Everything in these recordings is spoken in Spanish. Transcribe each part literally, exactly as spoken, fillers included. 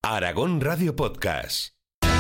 Aragón Radio Podcast.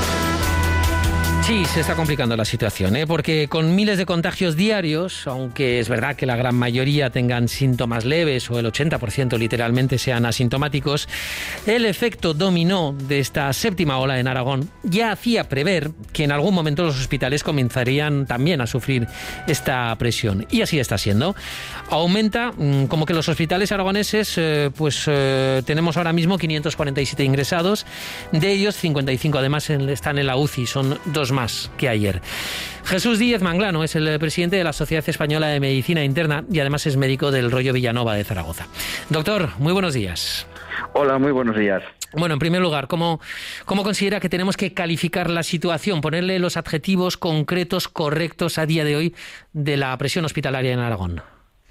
Sí, se está complicando la situación, ¿eh? Porque con miles de contagios diarios, aunque es verdad que la gran mayoría tengan síntomas leves o el ochenta por ciento literalmente sean asintomáticos, el efecto dominó de esta séptima ola en Aragón ya hacía prever que en algún momento los hospitales comenzarían también a sufrir esta presión. Y así está siendo. Aumenta, como que los hospitales aragoneses, eh, pues eh, tenemos ahora mismo quinientos cuarenta y siete ingresados, de ellos cincuenta y cinco además en, están en la U C I, son dos más que ayer. Jesús Díez Manglano es el presidente de la Sociedad Española de Medicina Interna y además es médico del Rollo Villanova de Zaragoza. Doctor, muy buenos días. Hola, muy buenos días. Bueno, en primer lugar, ¿cómo, cómo considera que tenemos que calificar la situación, ponerle los adjetivos concretos, correctos a día de hoy de la presión hospitalaria en Aragón?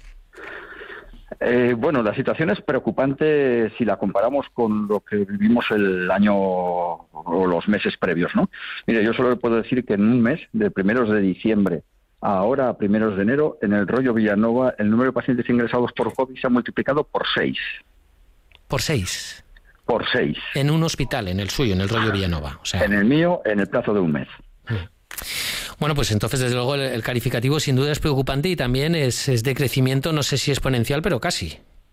Eh, bueno, la situación es preocupante si la comparamos con lo que vivimos el año o los meses previos, ¿no? Mire, yo solo le puedo decir que en un mes, de primeros de diciembre a ahora, a primeros de enero, en el Rollo Villanova, el número de pacientes ingresados por COVID se ha multiplicado por seis. ¿Por seis? Por seis. En un hospital, en el suyo, en el Rollo Villanova. O sea... En el mío, en el plazo de un mes. Bueno, pues entonces, desde luego, el, el calificativo sin duda es preocupante y también es, es de crecimiento, no sé si exponencial, pero casi.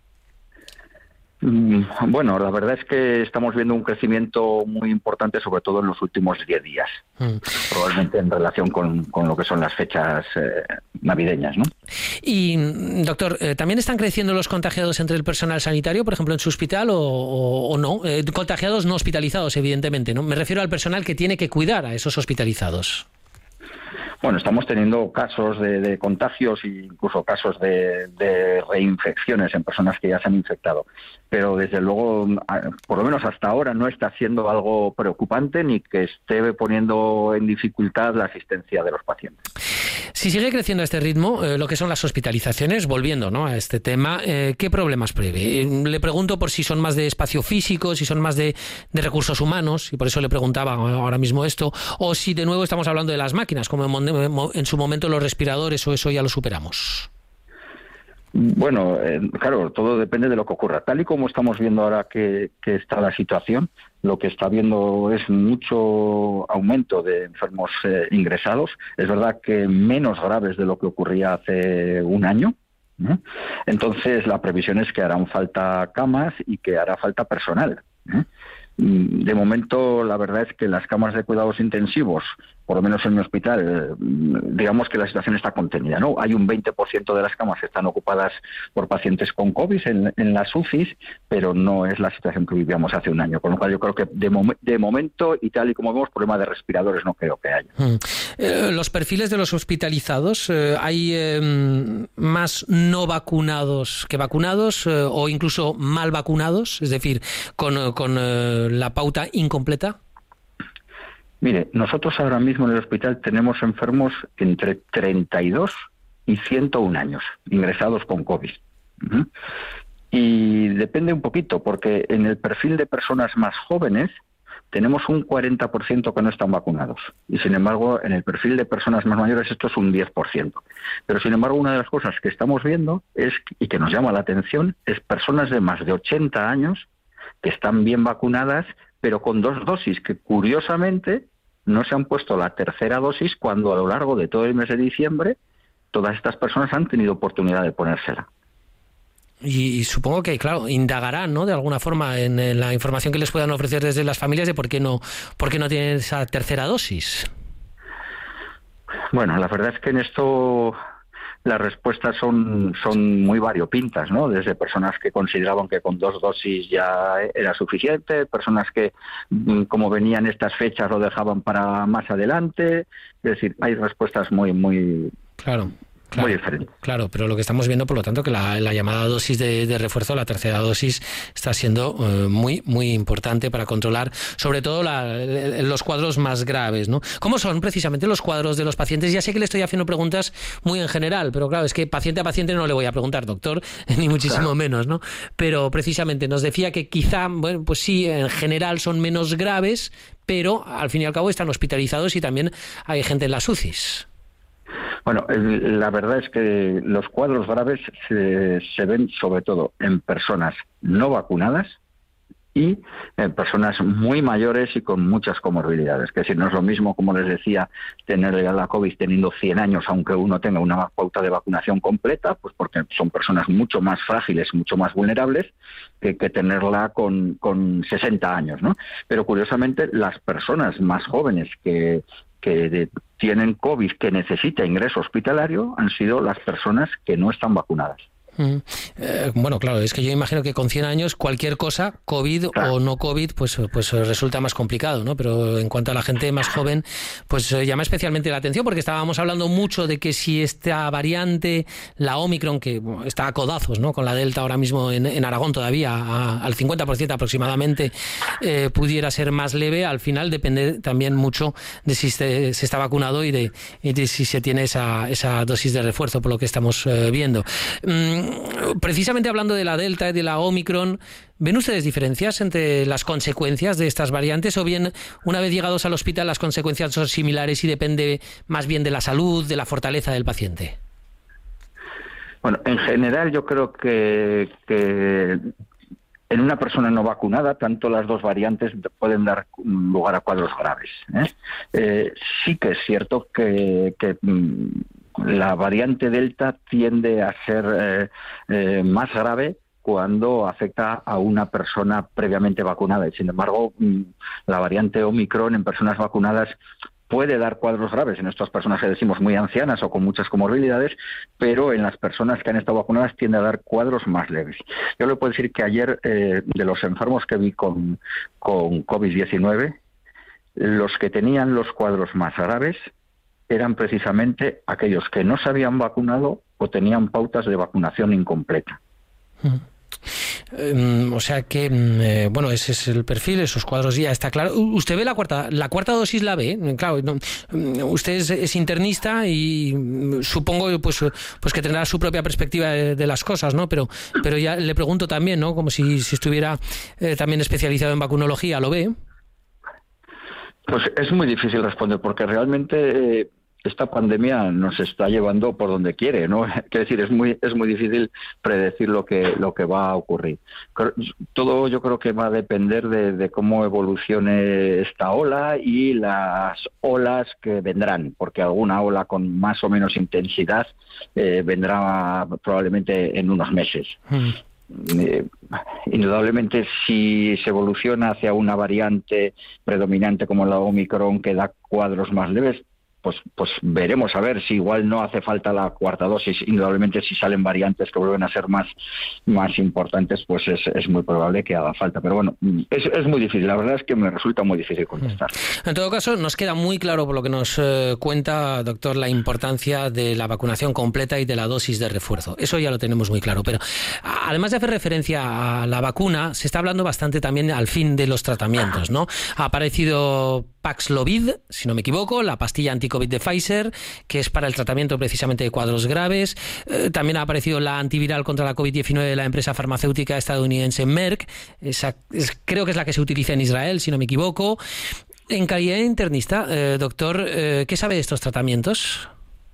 Bueno, la verdad es que estamos viendo un crecimiento muy importante, sobre todo en los últimos diez días, mm. probablemente en relación con, con lo que son las fechas eh, navideñas, ¿no? Y, doctor, eh, ¿también están creciendo los contagiados entre el personal sanitario, por ejemplo, en su hospital, o, o, o no? Eh, contagiados no hospitalizados, evidentemente, ¿no? Me refiero al personal que tiene que cuidar a esos hospitalizados. Bueno, estamos teniendo casos de, de contagios e incluso casos de, de reinfecciones en personas que ya se han infectado. Pero desde luego, por lo menos hasta ahora, no está siendo algo preocupante ni que esté poniendo en dificultad la asistencia de los pacientes. Si sigue creciendo a este ritmo, eh, lo que son las hospitalizaciones, volviendo, ¿no?, a este tema, eh, ¿qué problemas prevé? Eh, le pregunto por si son más de espacio físico, si son más de, de recursos humanos, y por eso le preguntaba ahora mismo esto, o si de nuevo estamos hablando de las máquinas, como en, en su momento los respiradores, o eso ya lo superamos. Bueno, eh, claro, todo depende de lo que ocurra. Tal y como estamos viendo ahora que, que está la situación, lo que está viendo es mucho aumento de enfermos eh, ingresados. Es verdad que menos graves de lo que ocurría hace un año, ¿eh? Entonces, la previsión es que harán falta camas y que hará falta personal, ¿eh? De momento, la verdad es que las camas de cuidados intensivos, por lo menos en mi hospital, digamos que la situación está contenida, ¿no? Hay un veinte por ciento de las camas que están ocupadas por pacientes con COVID en, en las U C Is, pero no es la situación que vivíamos hace un año. Con lo cual yo creo que de, mom- de momento, y tal y como vemos, problema de respiradores no creo que haya. Hmm. Eh, los perfiles de los hospitalizados, eh, ¿hay eh, más no vacunados que vacunados eh, o incluso mal vacunados? Es decir, con, con eh, la pauta incompleta. Mire, nosotros ahora mismo en el hospital tenemos enfermos entre treinta y dos y ciento uno años ingresados con COVID. Uh-huh. Y depende un poquito, porque en el perfil de personas más jóvenes tenemos un cuarenta por ciento que no están vacunados. Y sin embargo, en el perfil de personas más mayores esto es un diez por ciento. Pero sin embargo, una de las cosas que estamos viendo es, y que nos llama la atención, es personas de más de ochenta años que están bien vacunadas, pero con dos dosis, que curiosamente no se han puesto la tercera dosis cuando a lo largo de todo el mes de diciembre todas estas personas han tenido oportunidad de ponérsela. Y, y supongo que, claro, indagarán, ¿no?, de alguna forma en, en la información que les puedan ofrecer desde las familias de por qué no, por qué no tienen esa tercera dosis. Bueno, la verdad es que en esto las respuestas son son muy variopintas, ¿no? Desde personas que consideraban que con dos dosis ya era suficiente, personas que, como venían estas fechas, lo dejaban para más adelante. Es decir, hay respuestas muy, muy... Claro. Claro, muy diferente. Claro, pero lo que estamos viendo, por lo tanto, que la, la llamada dosis de, de refuerzo, la tercera dosis, está siendo eh, muy, muy importante para controlar, sobre todo la, los cuadros más graves, ¿no? ¿Cómo son precisamente los cuadros de los pacientes? Ya sé que le estoy haciendo preguntas muy en general, pero claro, es que paciente a paciente no le voy a preguntar, doctor, ni muchísimo claro. menos, ¿no? Pero precisamente nos decía que quizá, bueno, pues sí, en general son menos graves, pero al fin y al cabo están hospitalizados y también hay gente en las U C Is. Bueno, la verdad es que los cuadros graves se, se ven sobre todo en personas no vacunadas y eh, personas muy mayores y con muchas comorbilidades. Que si no es lo mismo, como les decía, tener la COVID teniendo cien años, aunque uno tenga una pauta de vacunación completa, pues porque son personas mucho más frágiles, mucho más vulnerables, que, que tenerla con, con sesenta años, ¿no? Pero curiosamente, las personas más jóvenes que que de, tienen COVID, que necesita ingreso hospitalario, han sido las personas que no están vacunadas. Mm. Eh, bueno, claro, es que yo imagino que con cien años cualquier cosa, COVID claro. o no COVID, pues, pues resulta más complicado, ¿no? Pero en cuanto a la gente más joven, pues llama especialmente la atención, porque estábamos hablando mucho de que si esta variante, la Omicron, que bueno, está a codazos, ¿no? Con la Delta ahora mismo en, en Aragón todavía, a, al cincuenta por ciento aproximadamente, eh, pudiera ser más leve, al final depende también mucho de si se, se está vacunado y de, y de si se tiene esa, esa dosis de refuerzo, por lo que estamos eh, viendo. Mm, Precisamente hablando de la Delta y de la Omicron, ¿ven ustedes diferencias entre las consecuencias de estas variantes o bien, una vez llegados al hospital, las consecuencias son similares y depende más bien de la salud, de la fortaleza del paciente? Bueno, en general yo creo que, que en una persona no vacunada, tanto las dos variantes pueden dar lugar a cuadros graves, ¿eh? Eh, sí que es cierto que... que la variante Delta tiende a ser eh, eh, más grave cuando afecta a una persona previamente vacunada. Y sin embargo, la variante Omicron en personas vacunadas puede dar cuadros graves en estas personas que decimos muy ancianas o con muchas comorbilidades, pero en las personas que han estado vacunadas tiende a dar cuadros más leves. Yo le puedo decir que ayer, eh, de los enfermos que vi con, con COVID diecinueve, los que tenían los cuadros más graves eran precisamente aquellos que no se habían vacunado o tenían pautas de vacunación incompleta. Um, o sea que, eh, bueno, ese es el perfil, esos cuadros ya está claro. ¿Usted ve la cuarta la cuarta dosis la ve? Claro, no, usted es, es internista y supongo pues pues que tendrá su propia perspectiva de, de las cosas, ¿no? Pero pero ya le pregunto también, ¿no? Como si, si estuviera eh, también especializado en vacunología, ¿lo ve? Pues es muy difícil responder porque realmente eh, esta pandemia nos está llevando por donde quiere, ¿no? Quiero decir, es muy es muy difícil predecir lo que lo que va a ocurrir. Todo yo creo que va a depender de, de cómo evolucione esta ola y las olas que vendrán, porque alguna ola con más o menos intensidad eh, vendrá probablemente en unos meses. Mm. Eh, indudablemente si se evoluciona hacia una variante predominante como la Omicron que da cuadros más leves, pues pues veremos a ver si igual no hace falta la cuarta dosis. Indudablemente si salen variantes que vuelven a ser más más importantes, pues es, es muy probable que haga falta. Pero bueno, es, es muy difícil, la verdad es que me resulta muy difícil contestar. En todo caso, nos queda muy claro por lo que nos eh, cuenta, doctor, la importancia de la vacunación completa y de la dosis de refuerzo. Eso ya lo tenemos muy claro, pero además de hacer referencia a la vacuna, se está hablando bastante también al fin de los tratamientos, ¿no? Ha aparecido Paxlovid, si no me equivoco, la pastilla anti-COVID de Pfizer, que es para el tratamiento precisamente de cuadros graves. Eh, también ha aparecido la antiviral contra la COVID diecinueve de la empresa farmacéutica estadounidense Merck. Esa es, creo que es la que se utiliza en Israel, si no me equivoco. En calidad de internista, eh, doctor, eh, ¿qué sabe de estos tratamientos?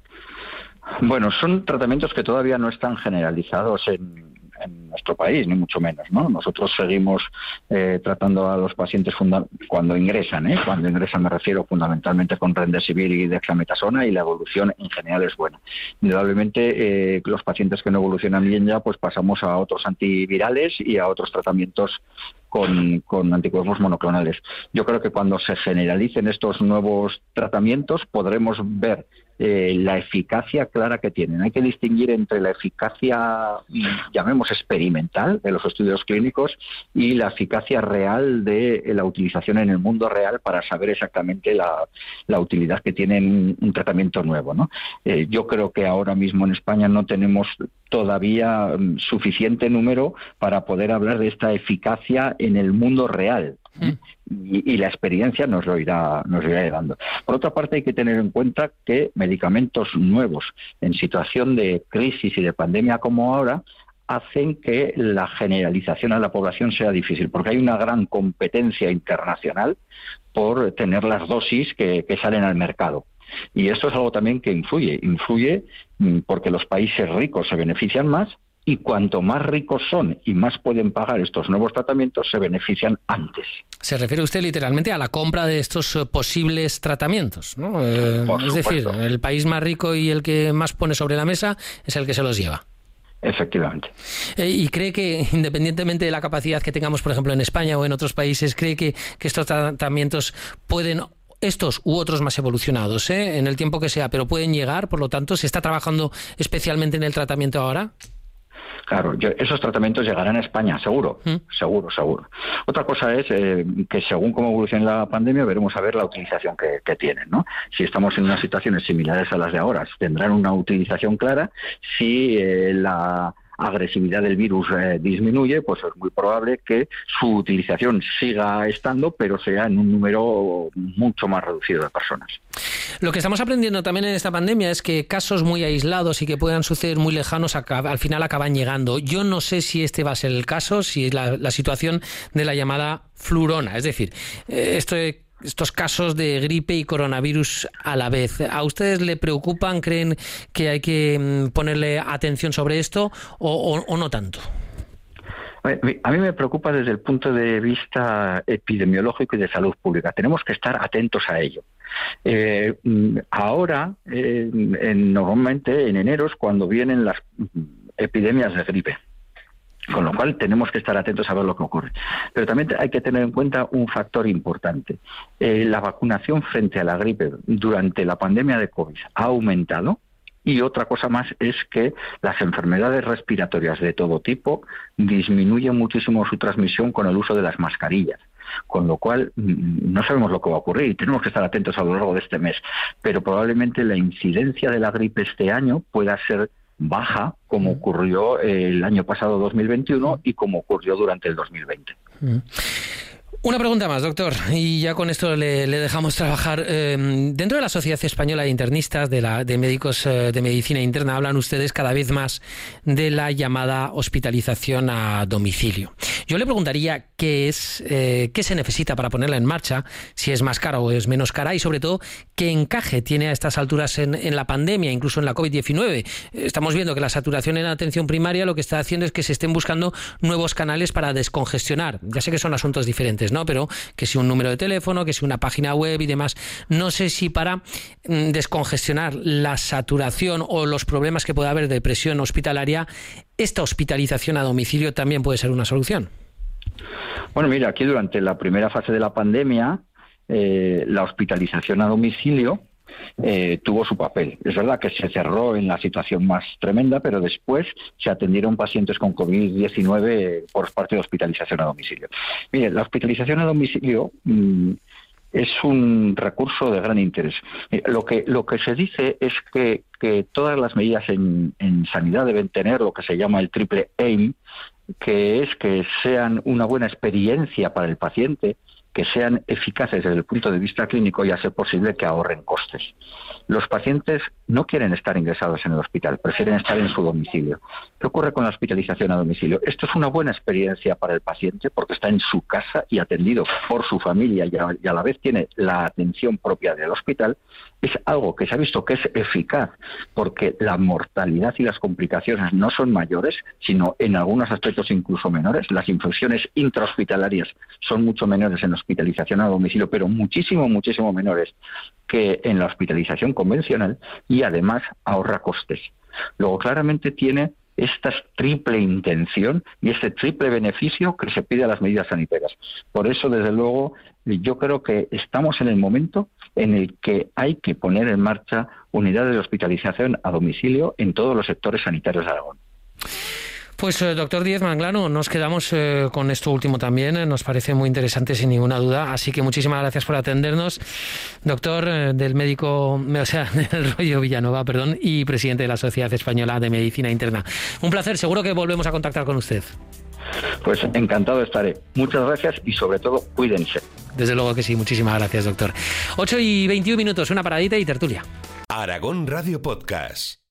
Bueno, son tratamientos que todavía no están generalizados en... en nuestro país, ni mucho menos, ¿no? Nosotros seguimos eh, tratando a los pacientes funda- cuando ingresan, ¿eh? Cuando ingresan me refiero fundamentalmente con Remdesivir y Dexametasona, y la evolución en general es buena. Indudablemente eh, los pacientes que no evolucionan bien ya, pues pasamos a otros antivirales y a otros tratamientos con, con anticuerpos monoclonales. Yo creo que cuando se generalicen estos nuevos tratamientos podremos ver eh, la eficacia clara que tienen. Hay que distinguir entre la eficacia, llamemos experimental, de los estudios clínicos y la eficacia real de la utilización en el mundo real para saber exactamente la, la utilidad que tiene un, un tratamiento nuevo, ¿no? Eh, yo creo que ahora mismo en España no tenemos todavía um, suficiente número para poder hablar de esta eficacia en el mundo real. ¿eh? Y, y la experiencia nos lo irá nos lo irá dando. Por otra parte, hay que tener en cuenta que medicamentos nuevos en situación de crisis y de pandemia como ahora hacen que la generalización a la población sea difícil, porque hay una gran competencia internacional por tener las dosis que, que salen al mercado. Y esto es algo también que influye, influye porque los países ricos se benefician más y cuanto más ricos son y más pueden pagar estos nuevos tratamientos, se benefician antes. Se refiere usted literalmente a la compra de estos uh, posibles tratamientos, ¿no? Eh, es decir, el país más rico y el que más pone sobre la mesa es el que se los lleva. Efectivamente. Eh, ¿Y cree que, independientemente de la capacidad que tengamos, por ejemplo, en España o en otros países, cree que, que estos tratamientos pueden, estos u otros más evolucionados, ¿eh? en el tiempo que sea, pero pueden llegar, por lo tanto, se está trabajando especialmente en el tratamiento ahora? Claro, yo, esos tratamientos llegarán a España, seguro, ¿Mm? seguro, seguro. Otra cosa es eh, que según cómo evolucione la pandemia, veremos a ver la utilización que, que tienen, ¿no? Si estamos en unas situaciones similares a las de ahora, tendrán una utilización clara. Si eh, la agresividad del virus eh, disminuye, pues es muy probable que su utilización siga estando, pero sea en un número mucho más reducido de personas. Lo que estamos aprendiendo también en esta pandemia es que casos muy aislados y que puedan suceder muy lejanos al final acaban llegando. Yo no sé si este va a ser el caso, si es la, la situación de la llamada flurona, es decir, esto de estos casos de gripe y coronavirus a la vez. ¿A ustedes le preocupan? ¿Creen que hay que ponerle atención sobre esto o, o, o no tanto? A mí me preocupa desde el punto de vista epidemiológico y de salud pública. Tenemos que estar atentos a ello. Eh, ahora, eh, en, normalmente en enero es cuando vienen las epidemias de gripe. Con lo cual tenemos que estar atentos a ver lo que ocurre. Pero también hay que tener en cuenta un factor importante. Eh, la vacunación frente a la gripe durante la pandemia de COVID ha aumentado. Y otra cosa más es que las enfermedades respiratorias de todo tipo disminuyen muchísimo su transmisión con el uso de las mascarillas. Con lo cual no sabemos lo que va a ocurrir y tenemos que estar atentos a lo largo de este mes. Pero probablemente la incidencia de la gripe este año pueda ser baja, como ocurrió el año pasado dos mil veintiuno y como ocurrió durante el dos mil veinte. Una pregunta más, doctor, y ya con esto le, le dejamos trabajar. Eh, dentro de la Sociedad Española de Internistas, de, la, de médicos eh, de medicina interna, hablan ustedes cada vez más de la llamada hospitalización a domicilio. Yo le preguntaría qué es, eh, qué se necesita para ponerla en marcha, si es más cara o es menos cara, y sobre todo, qué encaje tiene a estas alturas en, en la pandemia, incluso en la COVID diecinueve. Estamos viendo que la saturación en la atención primaria lo que está haciendo es que se estén buscando nuevos canales para descongestionar. Ya sé que son asuntos diferentes, ¿no? Pero que si un número de teléfono, que si una página web y demás. No sé si para mm, descongestionar la saturación o los problemas que pueda haber de presión hospitalaria, esta hospitalización a domicilio también puede ser una solución. Bueno, mira, aquí durante la primera fase de la pandemia, eh, la hospitalización a domicilio Eh, tuvo su papel. Es verdad que se cerró en la situación más tremenda, pero después se atendieron pacientes con COVID diecinueve por parte de hospitalización a domicilio. Mire, la hospitalización a domicilio mmm, es un recurso de gran interés. Eh, lo que lo que se dice es que, que todas las medidas en, en sanidad deben tener lo que se llama el triple aim, que es que sean una buena experiencia para el paciente, que sean eficaces desde el punto de vista clínico y a ser posible que ahorren costes. Los pacientes no quieren estar ingresados en el hospital, prefieren estar en su domicilio. ¿Qué ocurre con la hospitalización a domicilio? Esto es una buena experiencia para el paciente porque está en su casa y atendido por su familia y a, y a la vez tiene la atención propia del hospital. Es algo que se ha visto que es eficaz porque la mortalidad y las complicaciones no son mayores, sino en algunos aspectos incluso menores. Las infecciones intrahospitalarias son mucho menores en la hospitalización a domicilio, pero muchísimo, muchísimo menores que en la hospitalización convencional y además ahorra costes. Luego claramente tiene esta triple intención y este triple beneficio que se pide a las medidas sanitarias. Por eso, desde luego, yo creo que estamos en el momento en el que hay que poner en marcha unidades de hospitalización a domicilio en todos los sectores sanitarios de Aragón. Pues eh, doctor Díez Manglano, nos quedamos eh, con esto último también, eh, nos parece muy interesante sin ninguna duda, así que muchísimas gracias por atendernos, doctor eh, del médico, o sea, del Rollo Villanova, perdón, y presidente de la Sociedad Española de Medicina Interna. Un placer, seguro que volvemos a contactar con usted. Pues encantado estaré. Muchas gracias y sobre todo, cuídense. Desde luego que sí, muchísimas gracias, doctor. ocho y veintiún minutos, una paradita y tertulia. Aragón Radio Podcast.